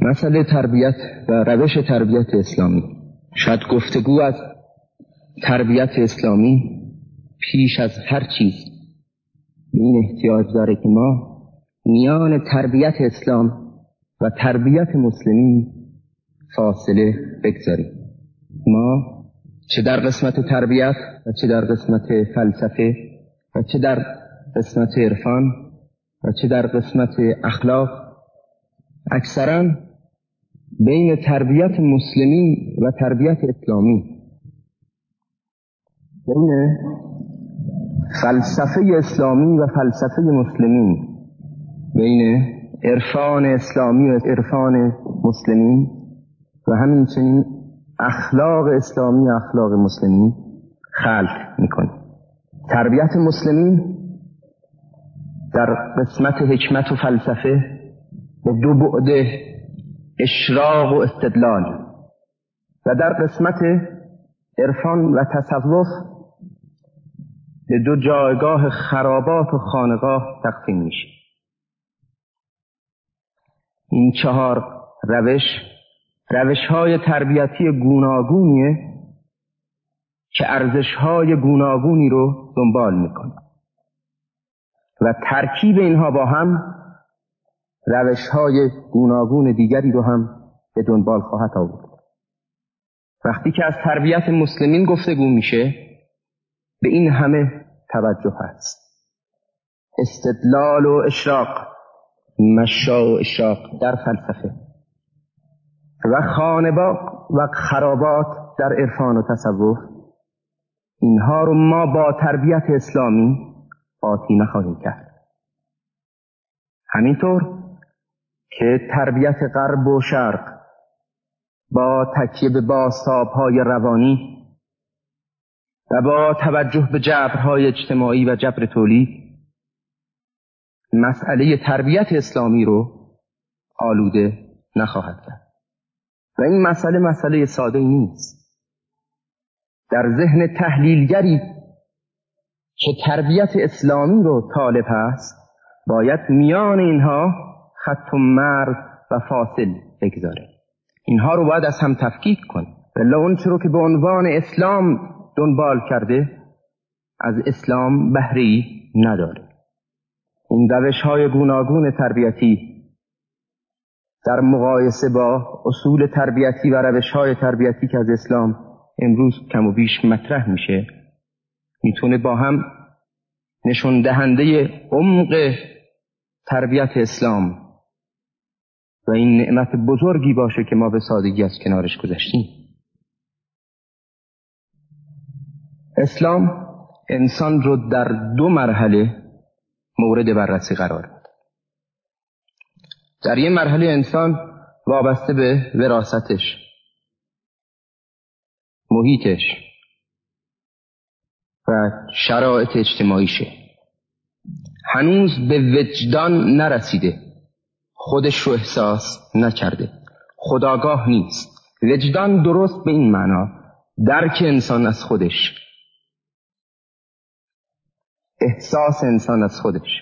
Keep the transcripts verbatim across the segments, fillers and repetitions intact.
مسئله تربیت و روش تربیت اسلامی. شاید گفتگو از تربیت اسلامی پیش از هر چیز به این احتیاج داره که ما میان تربیت اسلام و تربیت مسلمین فاصله بگذاریم. ما چه در قسمت تربیت و چه در قسمت فلسفه و چه در قسمت عرفان و چه در قسمت اخلاق اکثرا بین تربیت مسلمین و تربیت اسلامی، بین فلسفه اسلامی و فلسفه مسلمین، بین عرفان اسلامی و عرفان مسلمین و همینچنین اخلاق اسلامی و اخلاق مسلمین خلط میکنه. تربیت مسلمین در قسمت حکمت و فلسفه به دو بعد اشراق و استدلال و در قسمت عرفان و تصوف به دو جایگاه خرابات و خانقاه تقسیم میشه. این چهار روش روش‌های تربیتی گوناگونیه که ارزش‌های گوناگونی رو دنبال میکنه و ترکیب اینها با هم روش‌های گوناگون دیگری رو هم به دنبال خواهد آورد. وقتی که از تربیت مسلمین گفتگو میشه به این همه توجه هست: استدلال و اشراق، مشا و اشراق در فلسفه و خانباغ و خرابات در عرفان و تصوف. اینها رو ما با تربیت اسلامی قاطی نخواهیم کرد. همینطور که تربیت غرب و شرق با تکیه به بازتاب‌های روانی و با توجه به جبرهای اجتماعی و جبر تولید مسئله تربیت اسلامی رو آلوده نخواهد کرد. و این مسئله مسئله ساده نیست. در ذهن تحلیلگری که تربیت اسلامی رو طالب هست باید میان اینها خط و مرز و فاصل بگذاره. اینها رو باید از هم تفکیک کنه. ولی اون چرا که به عنوان اسلام دنبال کرده از اسلام بهره‌ای نداره. این روش‌های گوناگون تربیتی در مقایسه با اصول تربیتی و روش‌های تربیتی که از اسلام امروز کم و بیش مطرح میشه میتونه با هم نشون دهنده عمق تربیت اسلام و این نعمت بزرگی باشه که ما به سادگی از کنارش گذشتیم. اسلام انسان رو در دو مرحله مورد بررسی قرار داد. در یک مرحله انسان وابسته به وراثتش، محیطش و شرایط اجتماعیشه. هنوز به وجدان نرسیده، خودش رو احساس نکرده، خودآگاه نیست. وجدان درست به این معنا درک انسان از خودش، احساس انسان از خودش.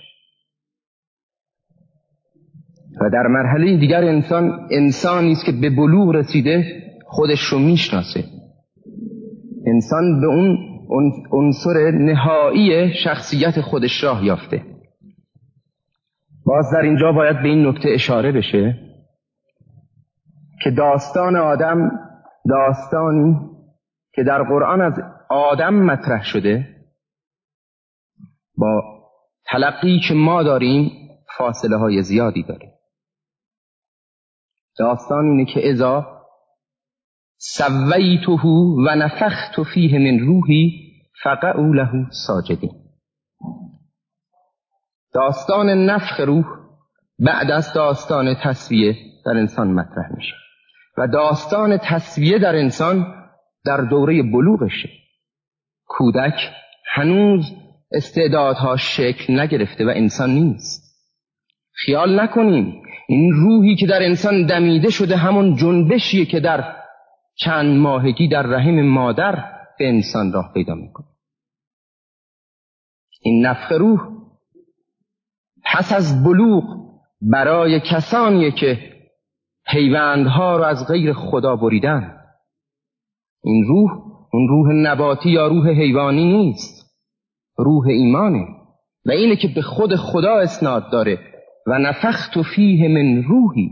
و در مرحله دیگر انسان انسانی است که به بلوغ رسیده، خودش رو میشناسه. انسان به اون عنصر نهایی شخصیت خودش راه یافته. باز در اینجا باید به این نکته اشاره بشه که داستان آدم داستانی که در قرآن از آدم مطرح شده با تلقی که ما داریم فاصله های زیادی داره. داستان اینه که اذا سویته و نفخت فیه من روحی فقعوا له ساجدین. داستان نفخ روح بعد از داستان تسویه در انسان مطرح میشه و داستان تسویه در انسان در دوره بلوغشه. کودک هنوز استعدادها شکل نگرفته و انسان نیست. خیال نکنیم این روحی که در انسان دمیده شده همون جنبشیه که در چند ماهگی در رحم مادر به انسان راه پیدا میکنه. این نفخ روح پس از بلوغ برای کسانیه که پیوندها رو از غیر خدا بریدن. این روح اون روح نباتی یا روح حیوانی نیست، روح ایمانه و اینه که به خود خدا اسناد داره و نفخت فیه من روحی.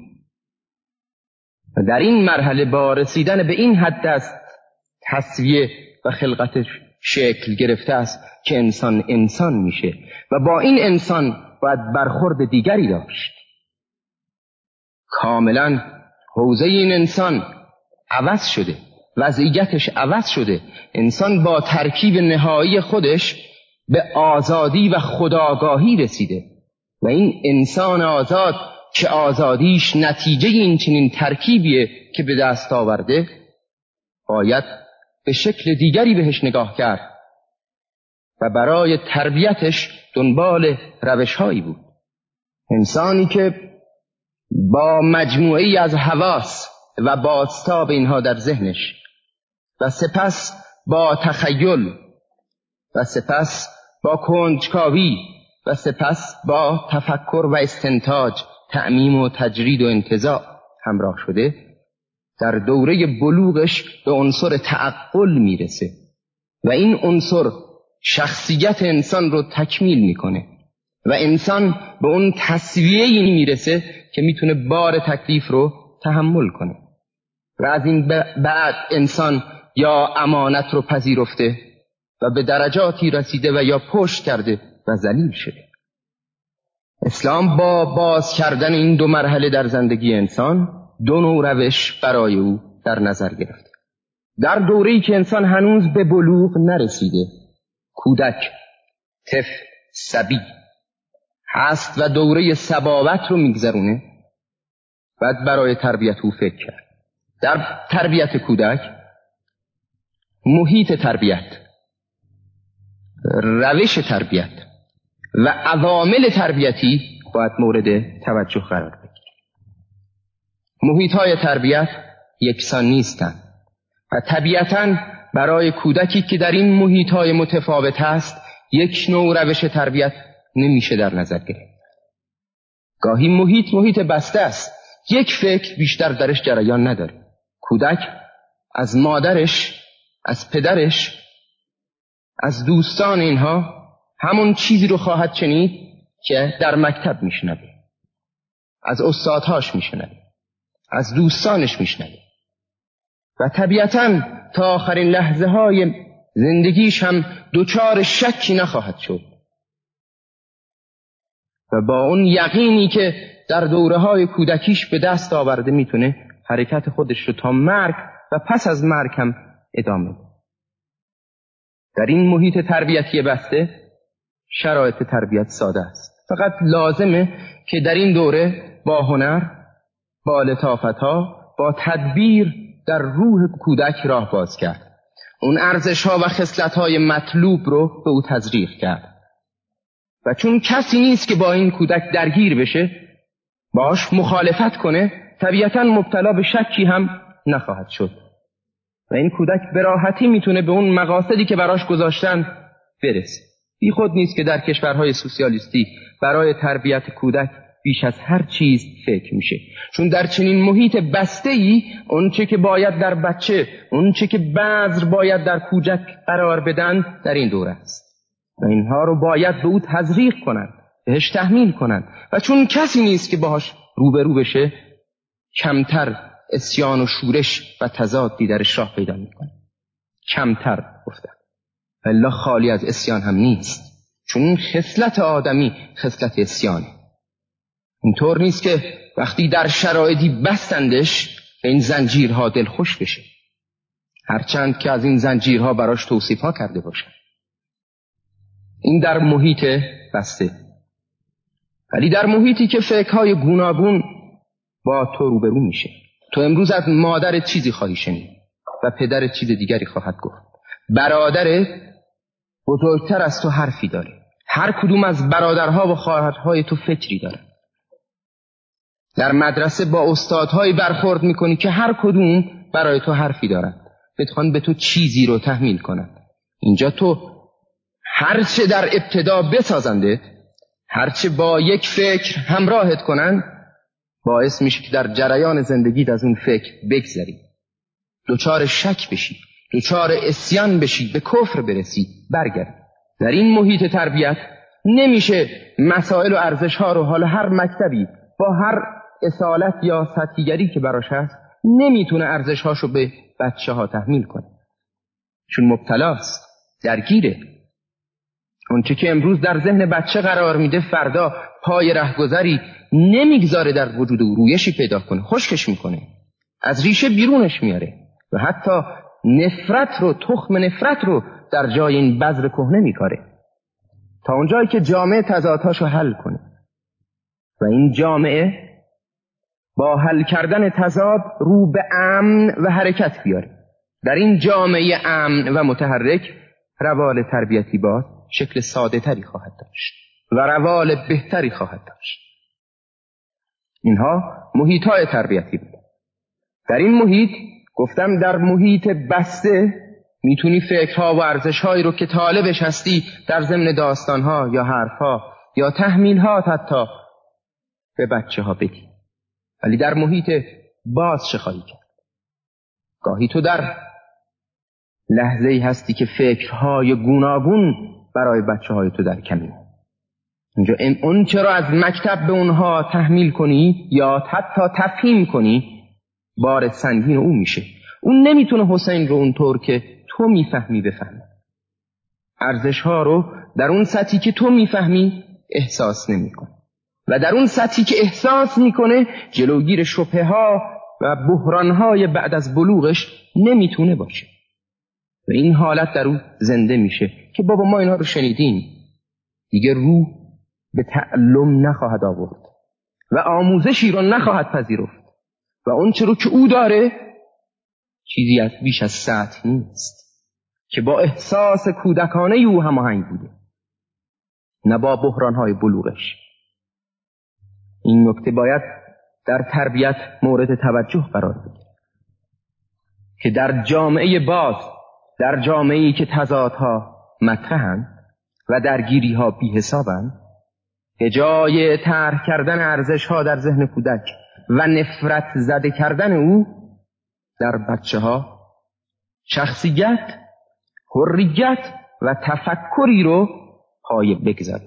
و در این مرحله با رسیدن به این حد است تسویه و خلقت شکل گرفته است که انسان انسان میشه و با این انسان باید برخورد دیگری داشت. کاملا حوزه این انسان عوض شده، وضعیتش عوض شده. انسان با ترکیب نهایی خودش به آزادی و خودآگاهی رسیده و این انسان آزاد که آزادیش نتیجه این چنین ترکیبیه که به دست آورده، باید به شکل دیگری بهش نگاه کرد و برای تربیتش دنبال روش‌هایی بود. انسانی که با مجموعه‌ای از حواس و بازتاب اینها در ذهنش و سپس با تخیل و سپس با کنجکاوی و سپس با تفکر و استنتاج، تعمیم و تجرید و انتزاع همراه شده، در دوره بلوغش به عنصر تعقل میرسه و این عنصر شخصیت انسان رو تکمیل میکنه و انسان به اون تسویه‌ای میرسه که میتونه بار تکلیف رو تحمل کنه و از این بعد انسان یا امانت رو پذیرفته و به درجاتی رسیده و یا پشت کرده و ذلیل شده. اسلام با باز کردن این دو مرحله در زندگی انسان دو نوع روش برای او در نظر گرفت. در دوره‌ای که انسان هنوز به بلوغ نرسیده، کودک، طفل، صبی هست و دوره صباوت رو میگذرونه، بعد برای تربیت او فکر کرد. در تربیت کودک محیط تربیت، روش تربیت و عوامل تربیتی باید مورد توجه قرار بگیره. محیط‌های تربیت یکسان نیستند و طبیعتاً برای کودکی که در این محیط‌های متفاوت است یک نوع روش تربیت نمیشه در نظر گرفت. گاهی محیط محیط بسته است، یک فکر بیشتر درش جریان نداره. کودک از مادرش، از پدرش، از دوستان اینها همون چیزی رو خواهد شنید که در مکتب میشنوه، از استادهاش میشنوه، از دوستانش میشنوه و طبیعتاً تا آخرین لحظه های زندگیش هم دوچار شکی نخواهد شد و با اون یقینی که در دوره های کودکیش به دست آورده میتونه حرکت خودش رو تا مرگ و پس از مرگ هم ادامه بده. در این محیط تربیتی بسته شرایط تربیت ساده است، فقط لازمه که در این دوره با هنر، با لطافت‌ها، با تدبیر در روح کودک راه باز کرد. اون ارزش‌ها و خصلت‌های مطلوب رو به او تزریق کرد و چون کسی نیست که با این کودک درگیر بشه، باش مخالفت کنه، طبیعتاً مبتلا به شکی هم نخواهد شد و این کودک به راحتی میتونه به اون مقاصدی که براش گذاشتن برسه. بی خود نیست که در کشورهای سوسیالیستی برای تربیت کودک بیش از هر چیز فکر میشه، چون در چنین محیط بسته‌ای اون چه که باید در بچه، اون چه که بذر باید در کودک قرار بدن در این دوره است و اینها رو باید به او تزریق کنن، بهش تحمیل کنن و چون کسی نیست که باهاش روبرو بشه، کمتر عصیان و شورش و تضادی درش راه پیدا میکنه. کمتر گفتم، الا خالی از عصیان هم نیست، چون خصلت آدمی خصلت عصیانه. اینطور نیست که وقتی در شرایطی بستندش به این زنجیرها دلخوش بشه، هرچند که از این زنجیرها براش توصیفها کرده باشن. این در محیط بسته. ولی در محیطی که فکرهای گوناگون با تو روبرو میشه، تو امروز از مادر چیزی خواهی شنید و پدر چیز دیگری خواهد گفت، برادر بزرگتر از تو حرفی داره، هر کدوم از برادرها و خواهرهای تو فکری داره. در مدرسه با استادهایی برخورد میکنی که هر کدوم برای تو حرفی دارن، بتوان به تو چیزی رو تحمیل کنن. اینجا تو هرچه در ابتدا بسازنده، هرچه با یک فکر همراهت کنن، باعث میشه که در جریان زندگیت از اون فکر بگذری، دچار شک بشی، دچار عصیان بشی، به کفر برسی، برگردی. در این محیط تربیت نمیشه مسائل و ارزش‌ها رو، حالا هر مکتبی با هر اصالت یا سطحیگری که براش هست نمیتونه ارزش‌هاشو به بچه‌ها تحمیل کنه، چون مبتلاست، درگیره. اون چه که امروز در ذهن بچه قرار میده فردا پای رهگذری نمیگذاره در وجود او رویشی پیدا کنه، خشکش میکنه، از ریشه بیرونش میاره و حتی نفرت رو، تخم نفرت رو در جای این بذر کهنه میکاره تا اونجایی که جامعه تضادهاشو حل کنه و این جامعه با حل کردن تضاد رو به امن و حرکت بیاره. در این جامعه امن و متحرک روال تربیتی باز شکل ساده تری خواهد داشت و روال بهتری خواهد داشت. اینها محیط های تربیتی بود. در این محیط گفتم در محیط بسته میتونی فکرها و ارزشهایی رو که طالبش هستی در ضمن داستانها یا حرفها یا تحمیلها حتی به بچه ها بدی. ولی در محیط باز چه خواهی کرد؟ گاهی تو در لحظه‌ای هستی که فکرهای گوناگون برای بچه های تو در کمینه. اینجا اون چرا از مکتب به اونها تحمیل کنی یا حتی تفهیم کنی بار سنگین اون میشه. اون نمیتونه حسین رو اونطور که تو میفهمی بفهمه. ارزش ها رو در اون سطحی که تو میفهمی احساس نمیکنه و در اون سطحی که احساس میکنه جلوگیر شبهه ها و بحران های بعد از بلوغش نمیتونه باشه و این حالت در اون زنده میشه که بابا ما اینا رو شنیدیم، دیگه روح به تعلم نخواهد آورد و آموزشی رو نخواهد پذیرفت و اون چه رو که او داره چیزی از بیش از سطح نیست که با احساس کودکانه او هماهنگ بوده، نه با بحران‌های بلوغش. این نکته باید در تربیت مورد توجه قرار بگیره که در جامعه باز، در جامعه‌ای که تضادها مطرحند و درگیری‌ها بی حسابند، به جای طرح کردن ارزش‌ها در ذهن کودک و نفرت زده کردن او در بچه‌ها شخصیت، حریت و تفکری رو پایه بگذاره.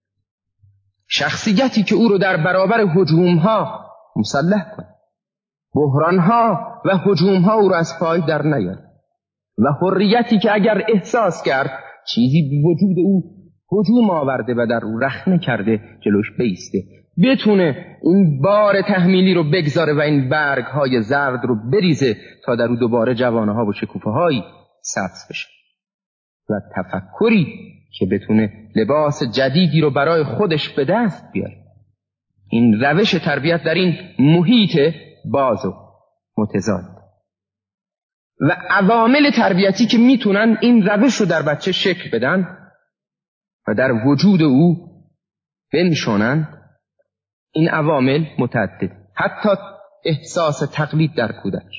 شخصیتی که او رو در برابر هجوم‌ها مسلح کنه، بحران‌ها و هجوم‌ها او رو از پای در نیاره و حریتی که اگر احساس کرد چیزی به وجود او هجوم آورده و در او رخنه کرده جلوش بیسته، بتونه این بار تحمیلی رو بگذاره و این برگ‌های زرد رو بریزه تا در او دوباره جوانه‌ها و شکوفه‌هایی سبز بشه و تفکری که بتونه لباس جدیدی رو برای خودش به دست بیاره. این روش تربیت در این محیط باز و متضاد و عوامل تربیتی که میتونن این روش رو در بچه شکل بدن و در وجود او بنشونن، این عوامل متعدد. حتی احساس تقلید در کودک،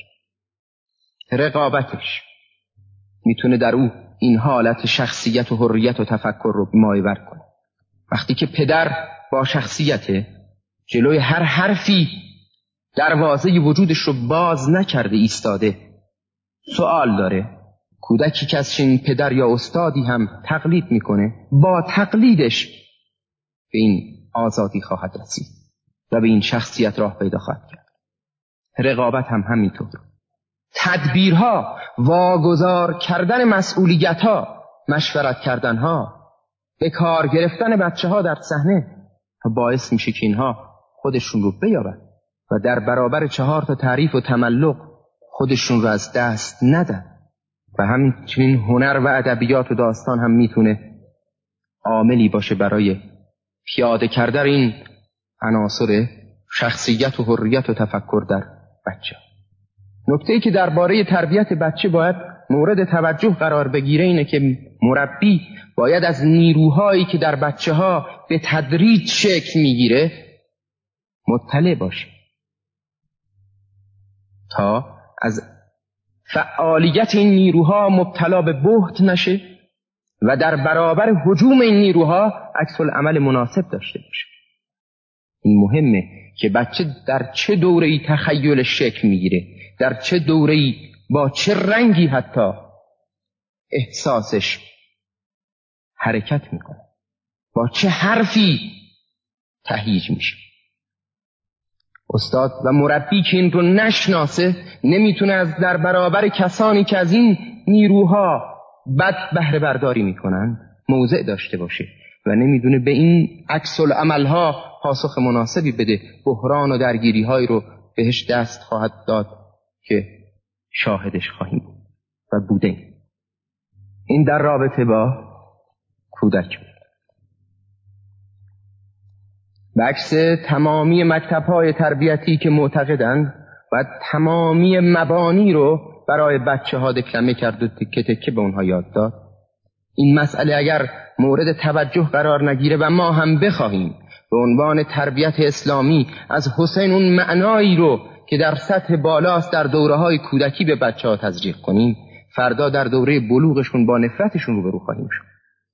رقابتش میتونه در او این حالت شخصیت و حریت و تفکر رو مایور کنه. وقتی که پدر با شخصیت جلوی هر حرفی دروازه وجودش رو باز نکرده ایستاده، سوال داره، کودکی که از چنین پدر یا استادی هم تقلید میکنه، با تقلیدش به این آزادی خواهد رسید و به این شخصیت راه پیدا خواهد کرد. رقابت هم همینطور. تدبیرها، واگذار کردن مسئولیتها، مشورت کردنها، به کار گرفتن بچه ها در صحنه باعث میشه که اینها خودشون رو بیابن و در برابر چهار تا تعریف و تملق خودشون رو از دست ندن. و همینچنین هنر و ادبیات و داستان هم میتونه عاملی باشه برای پیاده کردن این عناصر شخصیت و حریت و تفکر در بچه. نکته‌ای که درباره تربیت بچه باید مورد توجه قرار بگیره اینه که مربی باید از نیروهایی که در بچه ها به تدریج شکل میگیره مطلع باشه تا از فعالیت این نیروها مبتلا به بهت نشه و در برابر هجوم این نیروها عکس العمل مناسب داشته باشه. این مهمه که بچه در چه دوره‌ای تخیلش شکل میگیره، در چه دوره‌ای با چه رنگی حتی احساسش حرکت میکنه، با چه حرفی تهییج میشه. استاد و مربی که این رو نشناسه نمیتونه از در برابر کسانی که از این نیروها بد بهره برداری میکنن موضع داشته باشه و نمیدونه به این عکس العملها پاسخ مناسبی بده. بحران و درگیری های رو بهش دست خواهد داد که شاهدش خواهیم بود و بوده. این در رابطه با کودک بود. به عکس تمامی مکتب‌های تربیتی که معتقدند و تمامی مبانی رو برای بچه‌ها دکلمه کرد و تکه تکه به اونها یاد داد، این مسئله اگر مورد توجه قرار نگیره و ما هم بخواهیم به عنوان تربیت اسلامی از حسین اون معنایی رو که در سطح بالاست در دوره‌های کودکی به بچه‌ها تزریق کنیم، فردا در دوره بلوغشون با نفرتشون روبرو خواهیم شد.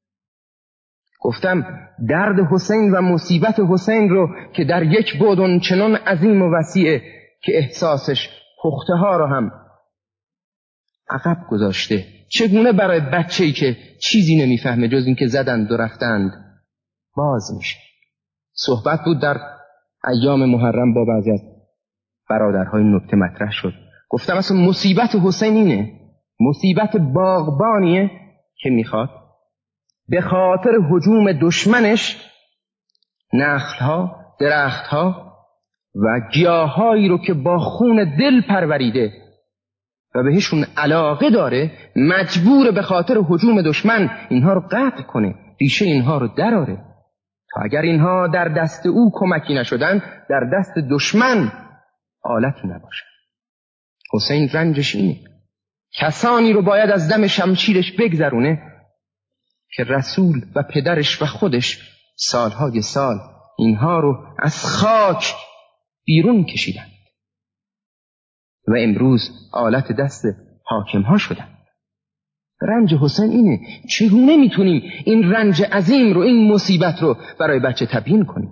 گفتم درد حسین و مصیبت حسین رو که در یک بعد چنان عظیم و وسیعه که احساسش پخته ها رو هم عقب گذاشته، چگونه برای بچه‌ای که چیزی نمیفهمه جز این که زدند و رفتند باز میشه. صحبت بود در ایام محرم با بعضی از برادرهای نکته مطرح شد. گفتم اصلا مصیبت حسین اینه، مصیبت باغبانیه که میخواد به خاطر هجوم دشمنش نخلها، درختها و گیاهایی رو که با خون دل پروریده و بهشون علاقه داره مجبور به خاطر هجوم دشمن اینها رو قطع کنه، ریشه اینها رو دراره تا اگر اینها در دست او کمکی نشدن در دست دشمن آلتی نباشن. حسین رنجش اینه. کسانی رو باید از دم شمشیرش بگذرونه که رسول و پدرش و خودش سالهای سال اینها رو از خاک بیرون کشیدن و امروز آلت دست حاکم ها شدن. رنج حسین اینه. چگونه میتونیم این رنج عظیم رو، این مصیبت رو برای بچه تبیین کنیم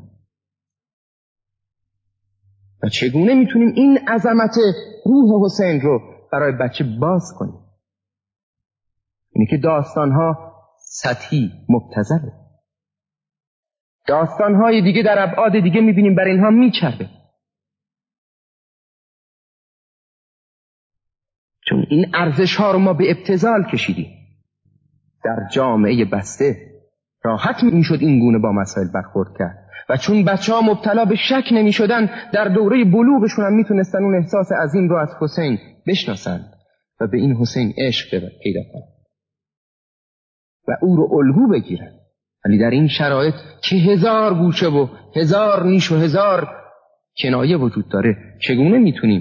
و چگونه میتونیم این عظمت روح حسین رو برای بچه باز کنیم؟ اینه که داستانها سطحی مبتذله. داستانهای دیگه در ابعاد دیگه میبینیم بر اینها میچربه، چون این ارزش ها رو ما به ابتذال کشیدیم. در جامعه بسته راحت میشد این گونه با مسائل برخورد کرد و چون بچه ها مبتلا به شک نمی شدن در دوره بلوغشون هم میتونستن اون احساس عظیم رو از حسین بشناسند و به این حسین عشق پیدا کنند و او رو الگو بگیرن. ولی در این شرایط که هزار گوشه و هزار نیش و هزار کنایه وجود داره، چگونه میتونیم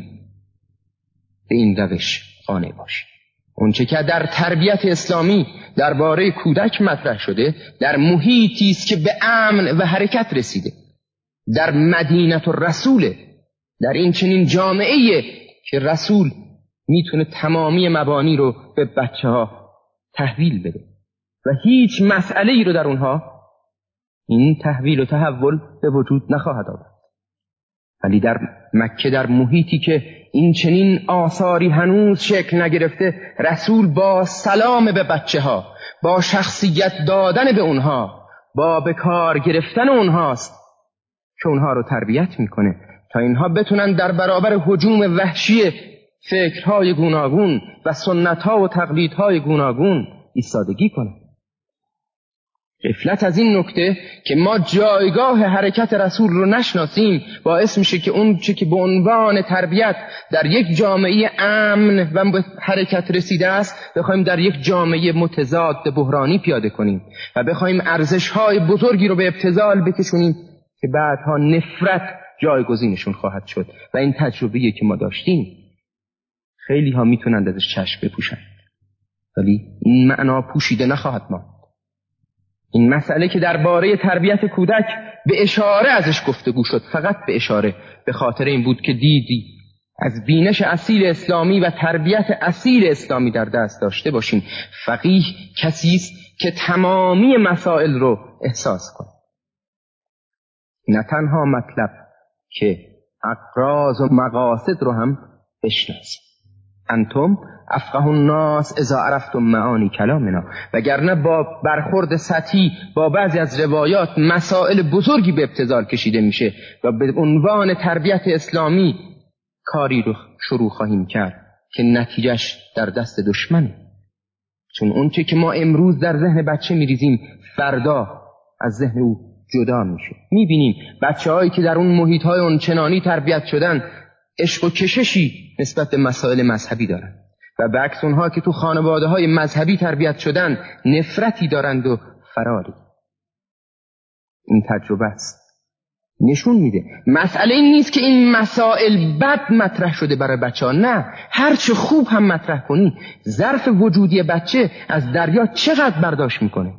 به این روش قانع باشیم؟ اونچه که در تربیت اسلامی درباره کودک مطرح شده در محیطی است که به امن و حرکت رسیده، در مدینه الرسول، در این چنین جامعه‌ای که رسول میتونه تمامی مبانی رو به بچه ها تحویل بده و هیچ مسئله ای رو در اونها این تحویل و تحول به وجود نخواهد آورد. ولی در مکه، در محیطی که این چنین آثاری هنوز شکل نگرفته، رسول با سلام به بچه ها، با شخصیت دادن به اونها، با به کار گرفتن اونهاست که اونها رو تربیت میکنه تا اینها بتونن در برابر هجوم وحشی فکرهای گوناگون و سنتها و تقلیدهای گوناگون ایستادگی کنن. غفلت از این نکته که ما جایگاه حرکت رسول رو نشناسیم باعث میشه که اون چه که به عنوان تربیت در یک جامعه امن و به حرکت رسیده است بخوایم در یک جامعه متضاد بحرانی پیاده کنیم و بخوایم ارزش‌های بزرگی رو به ابتذال بکشونیم که بعدها نفرت جایگزینشون خواهد شد. و این تجربه‌ای که ما داشتیم خیلی ها میتونند ازش چشم بپوشند، ولی این معنا پوشیده نخواهد ماند. این مسئله که درباره تربیت کودک به اشاره ازش گفتگو شد، فقط به اشاره، به خاطر این بود که دیدی از بینش اصیل اسلامی و تربیت اصیل اسلامی در دست داشته باشیم. فقیه کسی است که تمامی مسائل رو احساس کنه، نه تنها مطلب که اغراض و مقاصد رو هم بشناسید. انتم افقه الناس اذا عرفتم معانی کلامنا. وگرنه با برخورد سطحی با بعضی از روایات مسائل بزرگی به ابتذال کشیده میشه و به عنوان تربیت اسلامی کاری رو شروع خواهیم کرد که نتیجهش در دست دشمنه. چون اون چه که ما امروز در ذهن بچه میریزیم فردا از ذهن او جدا میشه. میبینیم بچه هایی که در اون محیط های اون چنانی تربیت شدن عشق و کششی نسبت به مسائل مذهبی دارن و برعکس اونها که تو خانواده های مذهبی تربیت شدن نفرتی دارند و فراری. این تجربه است، نشون میده مسئله این نیست که این مسائل بد مطرح شده برای بچه ها. نه، هرچه خوب هم مطرح کنی ظرف وجودی بچه از دریا چقدر برداشت میکنه،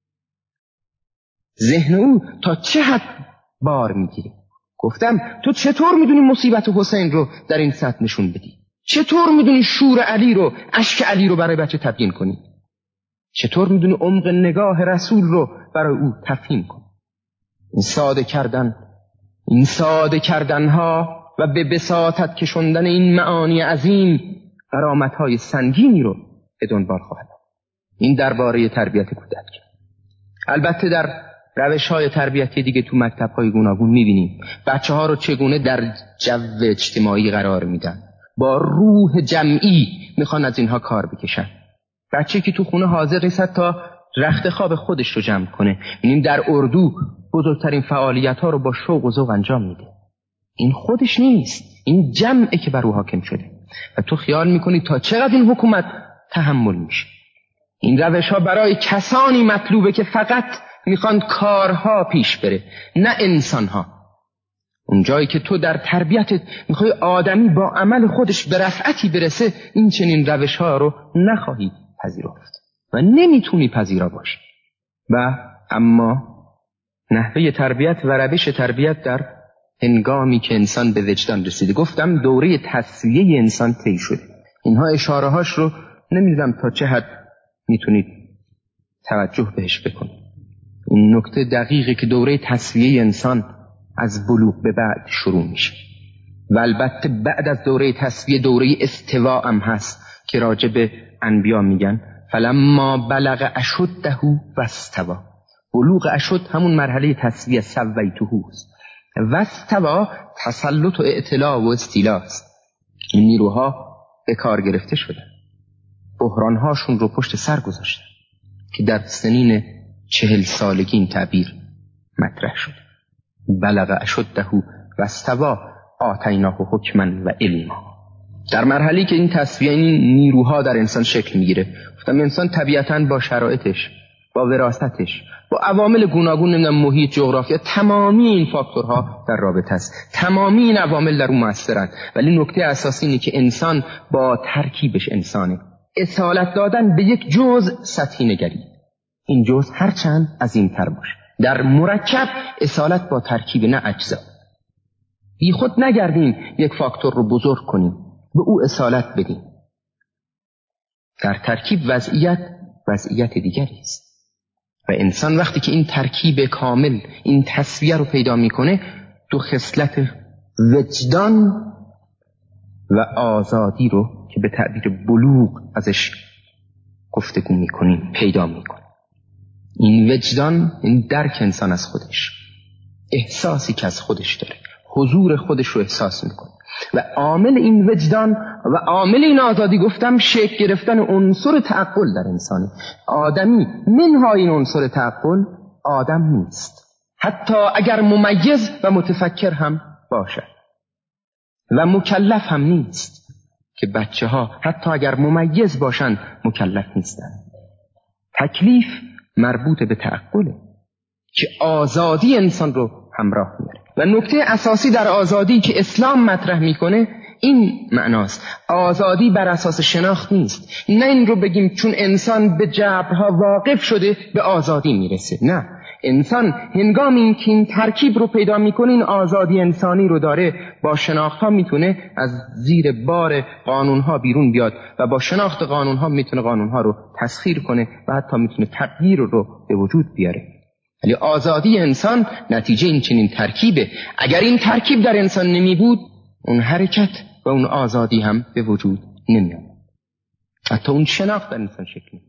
ذهن او تا چه حد بار میگیره. گفتم تو چطور میدونی مصیبت حسین رو در این سطح نشون بدی؟ چطور میدونی شور علی رو، اشک علی رو برای بچه تبیین کنی؟ چطور میدونی عمق نگاه رسول رو برای او تفهیم کنی؟ این ساده کردن این ساده کردنها و به بساطت کشوندن این معانی عظیم غرامت‌های سنگینی رو به دنبال خواهد. این درباره تربیت کودک. البته در روش‌های تربیتی دیگه تو مکتب‌های گوناگون می‌بینیم بچه ها رو چگونه در جو اجتماعی قرار میدن، با روح جمعی میخوان از اینها کار بکشن. بچه که تو خونه حاضر نیست تا رخت خواب خودش رو جمع کنه. می‌بینیم در اردو بزرگترین فعالیت‌ها رو با شوق و ذوق انجام میده. این خودش نیست، این جمعه که بر او حاکم شده و تو خیال میکنی تا چقدر این حکومت تحمل میشه. این روش‌ها برای کسانی مطلوبه که فقط میخوان کارها پیش بره، نه انسانها. اون جایی که تو در تربیتت میخوای آدمی با عمل خودش به رفعتی برسه، این چنین روش‌ها رو نخواهی پذیرفت و نمیتونی پذیرا باشی. و اما نحوه تربیت و روش تربیت در هنگامی که انسان به وجدان رسیده. گفتم دوره تصفیه انسان طی شده. اینها اشاره هاش رو نمیدونم تا چه حد میتونید توجه بهش بکنید. این نکته دقیقه که دوره تصفیه انسان از بلوغ به بعد شروع میشه و البته بعد از دوره تصفیه دوره استوا هم هست که راجع به انبیا میگن فلما بلغ اشده و استوا. بلوغ اشد همون مرحله تصفیه سویته است و استوا تسلط و اعتلا و استیلا است. این نیروها به کار گرفته شدن، بحرانهاشون رو پشت سر گذاشتن که در سنین چهل سالگی این تعبیر مطرح شد. بلغ اشده و استوا آتیناه حکما و علما. در مرحله که این تصفیه این نیروها در انسان شکل میگیره، گفتم انسان طبیعتاً با شرایطش، با وراثتش، با عوامل گوناگون، نمیدونم محیط، جغرافیا، تمامی این فاکتورها در رابطه است. تمامی این عوامل در اون مؤثرند. ولی نکته اساسی اینه که انسان با ترکیبش انسانه. اصالت دادن به یک جزء سطحی نگری. این جزء هرچند عظیم‌تر باشه. در مرکب اصالت با ترکیب، نه اجزا. بی خود نگردیم یک فاکتور رو بزرگ کنیم، به او اصالت بدیم. در ترکیب وضعیت وضعیت دیگری است. و انسان وقتی که این ترکیب کامل، این تصفیه رو پیدا میکنه، تو خصلت وجدان و آزادی رو که به تعبیر بلوغ ازش گفتگو میکنیم پیدا میکنه. این وجدان، این درک انسان از خودش، احساسی که از خودش داره، حضور خودش رو احساس میکنه و عامل این وجدان و عامل این آزادی، گفتم شکل گرفتن عنصر تعقل در انسانی. آدمی منهای این عنصر تعقل آدم نیست، حتی اگر ممیز و متفکر هم باشه، و مکلف هم نیست که بچه ها حتی اگر ممیز باشن مکلف نیستن. تکلیف مربوط به تعقله که آزادی انسان رو همراه میاره. و نکته اساسی در آزادی که اسلام مطرح میکنه این معناست: آزادی بر اساس شناخت نیست. نه این رو بگیم چون انسان به جبرها واقف شده به آزادی میرسه. نه، انسان هنگامی این که این ترکیب رو پیدا میکنه، این آزادی انسانی رو داره، با شناخت ها میتونه از زیر بار قانون ها بیرون بیاد و با شناخت قانون ها میتونه قانون ها رو تسخیر کنه و حتی میتونه تغییر رو به وجود بیاره. ولی آزادی انسان نتیجه این چنین ترکیبه. اگر این ترکیب در انسان نمی بود، اون حرکت و اون آزادی هم به وجود نمی آمد. حتی اون شناخت در انسان شکل نمی.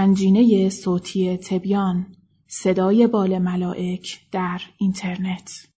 گنجینه صوتی تبیان، صدای بال ملائک در اینترنت.